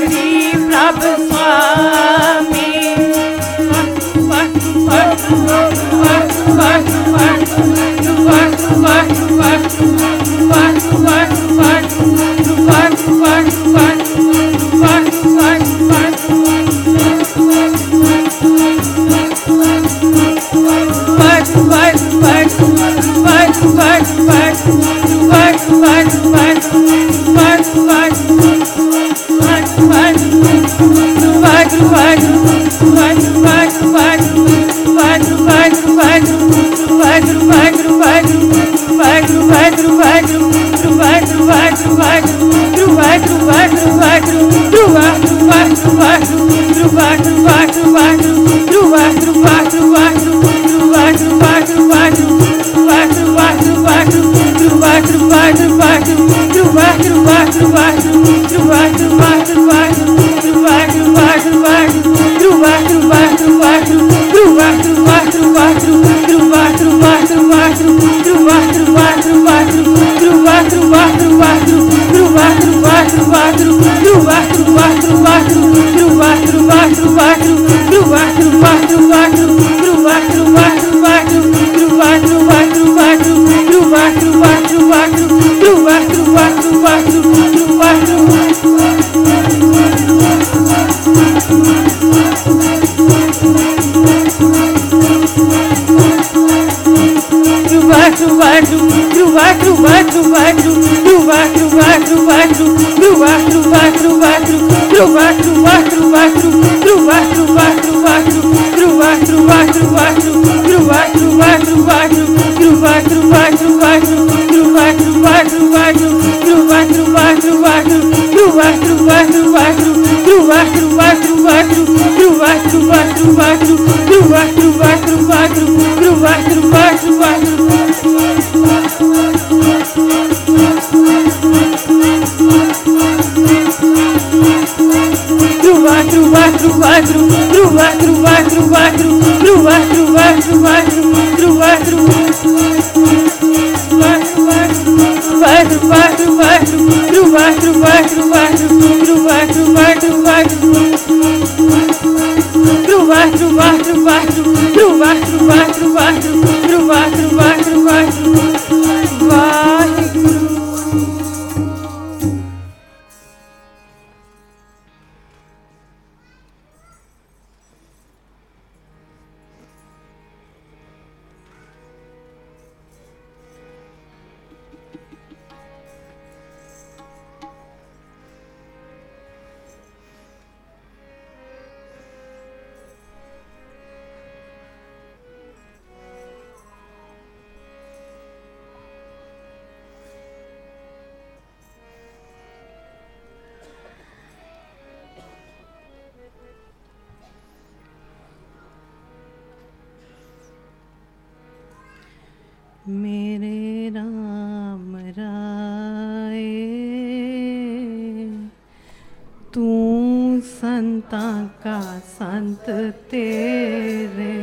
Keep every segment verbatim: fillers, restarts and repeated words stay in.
श्री प्रभु स्वामी मेरे राम राय तू संता का संत तेरे,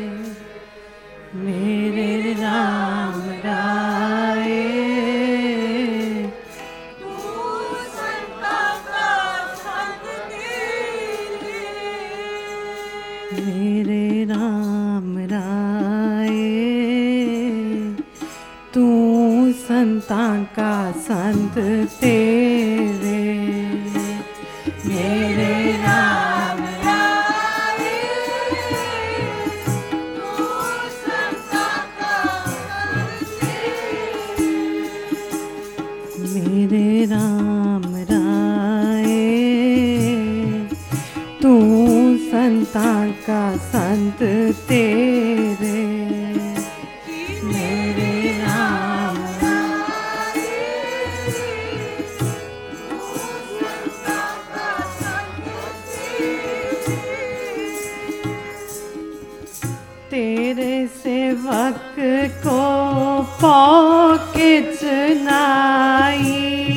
मेरे राम राय तू संता का संत तेरे, मेरे राम राय तू संता का संत तेरे, मेरे राम राय तू संता का संत तेरे, मेरे राम राय तू संता का संत तेरे, तेरे सेवक को पॉकेट नाई,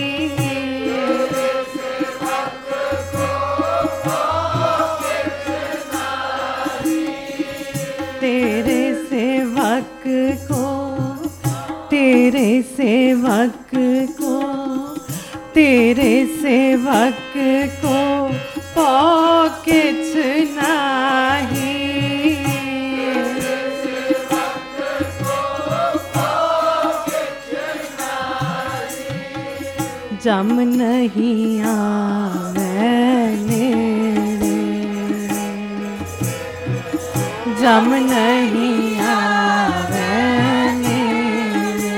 तेरे सेवक को तेरे सेवक को तेरे सेवक को पॉकेट नाही जम नहीं आवे नेड़े जम नहीं आवे नेड़े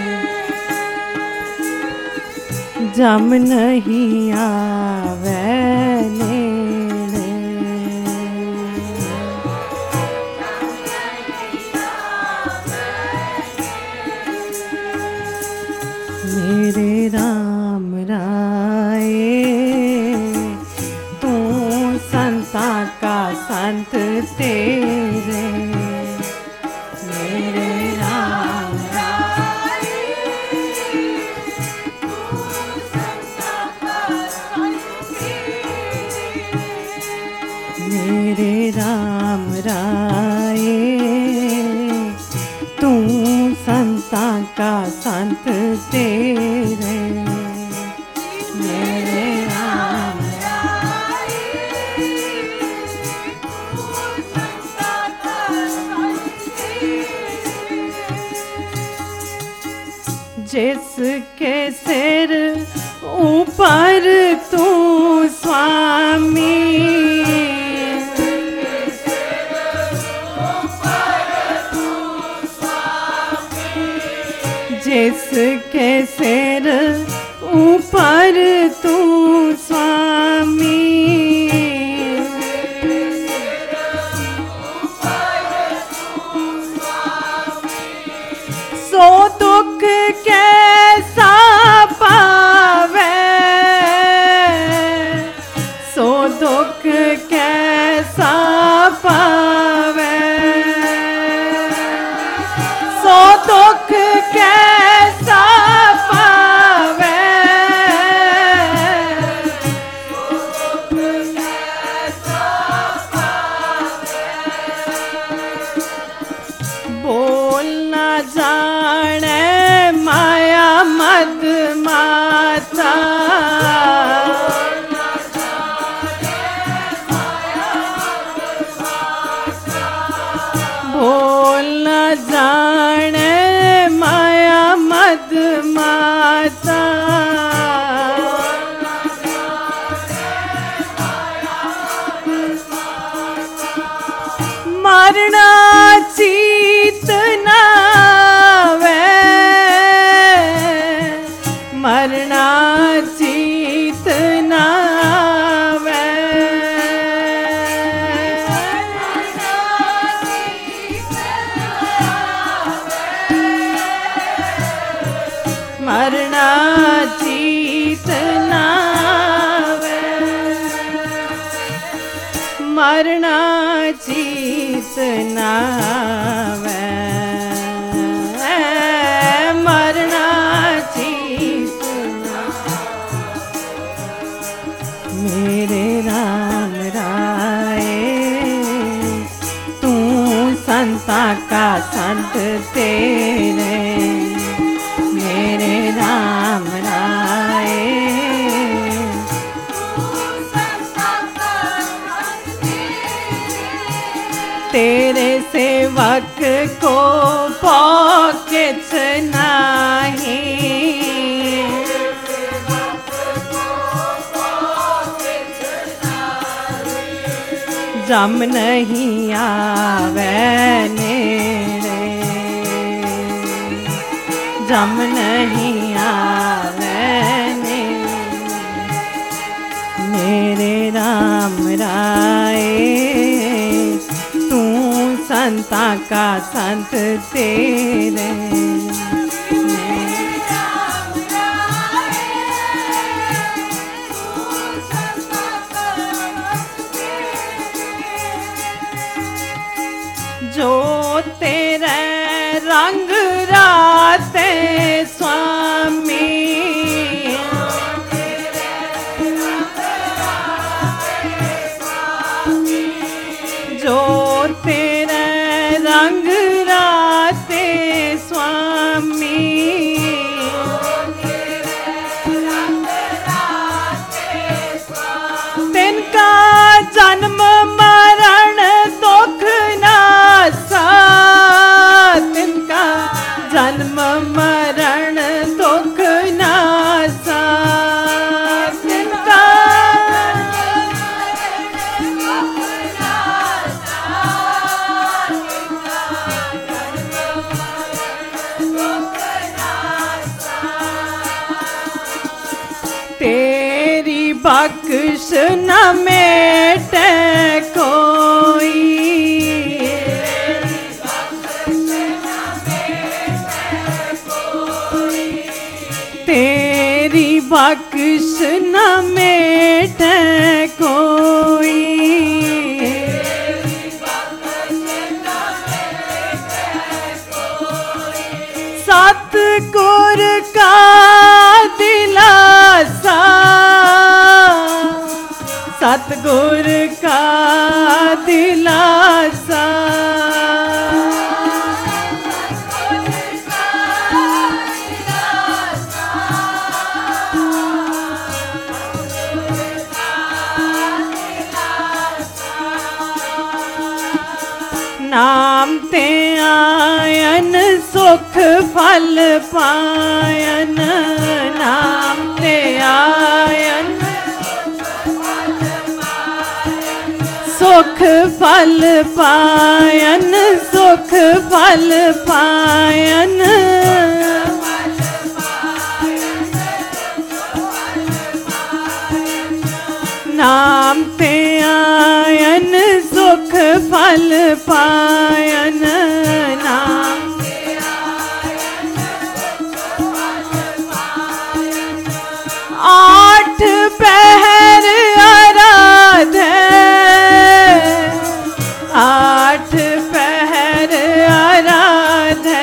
जम नहीं आवे नेड़े मेरे राम राय तू संता का संत तेरे मेरे राम राय तू संता का संत तेरे मेरे राम राय तू संता का संत तेरे मेरे राम राय तू संता का संत तेरे जिसके सिर ऊपर तू स्वामी जिसके सिर ऊपर तू स्वामी सो दुख कैसा पावे सो दुख कैसा पावे सो दुख कैसा पावे बोल ना जाने माया मद माता बोल ना जाने माया मद माता मरना चीत ना वे मरना चीत ना वे मरना चीत ना वे मरना चीत ना वे मरना चीत ना मेरे राम राय तू संता का संत तेरे मेरे राम राय तेरे सेवक को पॉकेट नहीं जम नहीं आवे नेड़े जम नहीं आवे नेड़े मेरे राम राय तू संता का संत तेरे जो तेरे रंग राते स्वामी जो तेरे रंग राते स्वामी तिनका जन्म मरण दुख नासा तिनका जन्म मरण दुख नासा तिनका तेरी बख्श न मेटे कोई तेरी बख्श न मेटे कोई सतगुर का दिलासा सतगुर का दिलासा नाम ते आयन सुख फल पायन नाम ते आयन सुख फल पायन सुख फल पायन नाम ते आयन सुख फल पायन नाम आठ पहर आराधे आठ पहर आराधे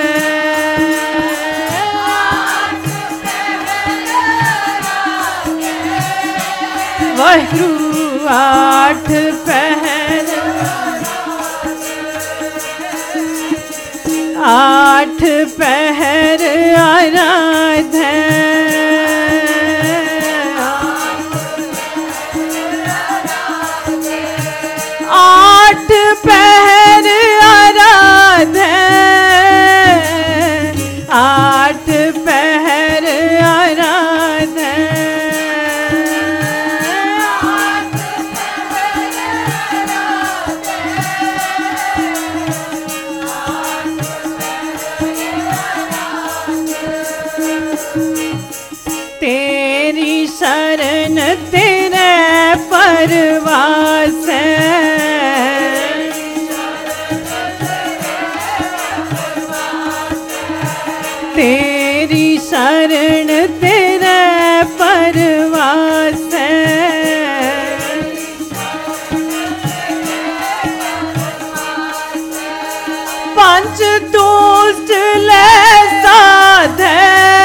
वाहिगुरु आठ पहर आठ पहर आराधे आठ पहर आराधे आठ पहर आराधे तेरी शरण तेरे परवास तेरी शरण तेरे परवास पंच दुष्ट ले साधे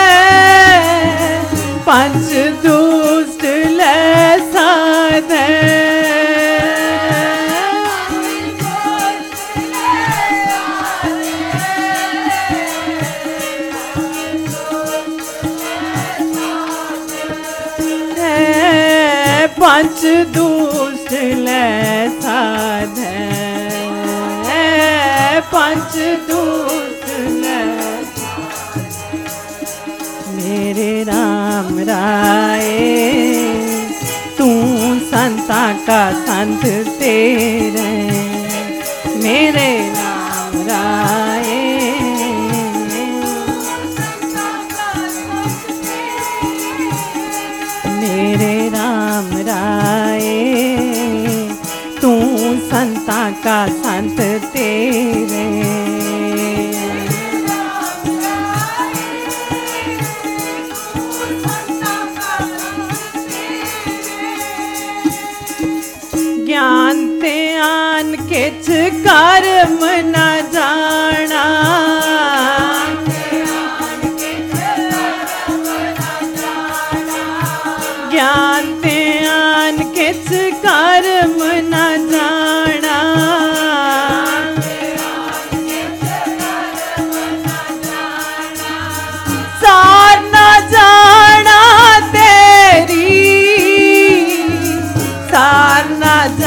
पंच दुष्ट ले साधे पंच दुष्ट ले साधे पंच दुष्ट ले मेरे राम राय तू संता का संत तेरे मेरे राम राय मेरे राम राय तू संता का संत तेरे ज्ञान ते आन किछ कर्म न जाना ज्ञान ते आन किछ कर्म न जाना सार न जाना तेरी सार न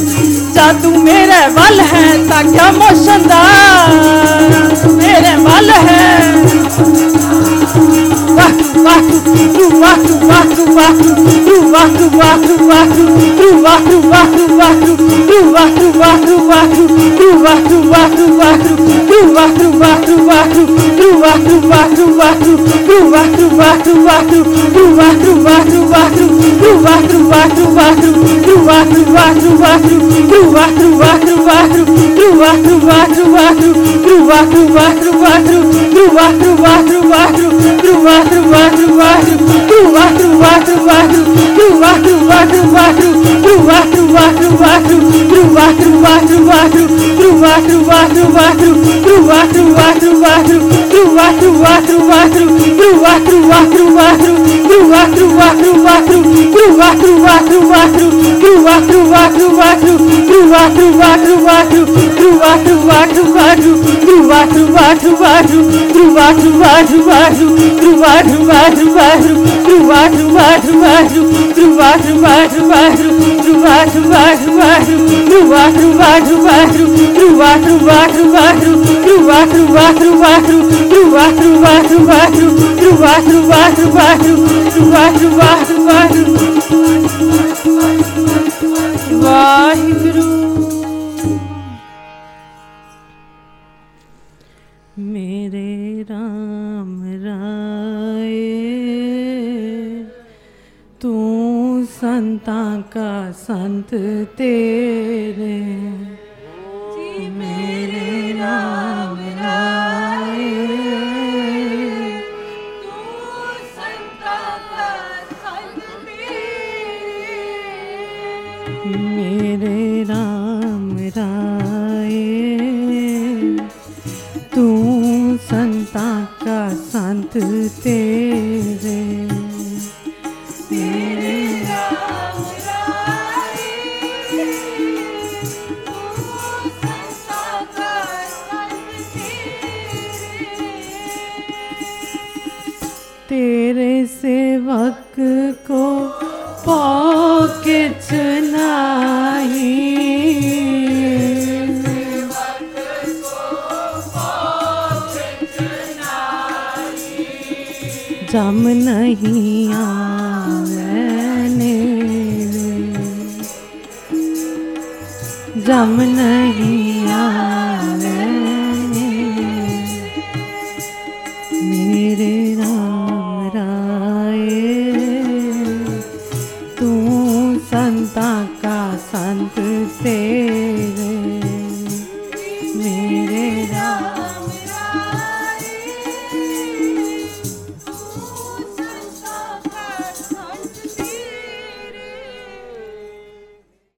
वाहिगुरु। मेरे राम राय तू संता का संत तेरे, मेरे राम राय तू संता का संत तेरे, मेरे राम राय तू संता का संत तेरे, मेरे राम राय तू संता का संत तेरे, तेरे सेवक को पौकिछ नाही, जम नहीं आवे नेड़े, जम नहीं आवे नेड़े, मेरे राम राय तू संता का संत तेरे,